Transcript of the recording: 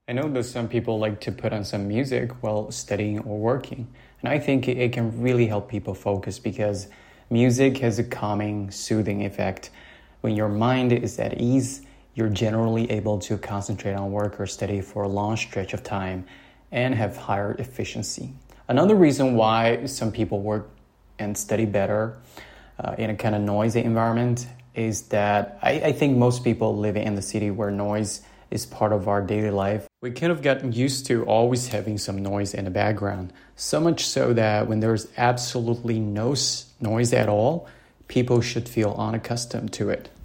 I know that some people like to put on some music while studying or working, and I think it can really help people focus because music has a calming, soothing effect. When your mind is at ease, you're generally able to concentrate on work or study for a long stretch of time and have higher efficiency. Another reason why some people work and study better in a kind of noisy environment is that I think most people living in the city where noise is part of our daily life. We kind of gotten used to always having some noise in the background, so much so that when there's absolutely no noise at all, people should feel unaccustomed to it.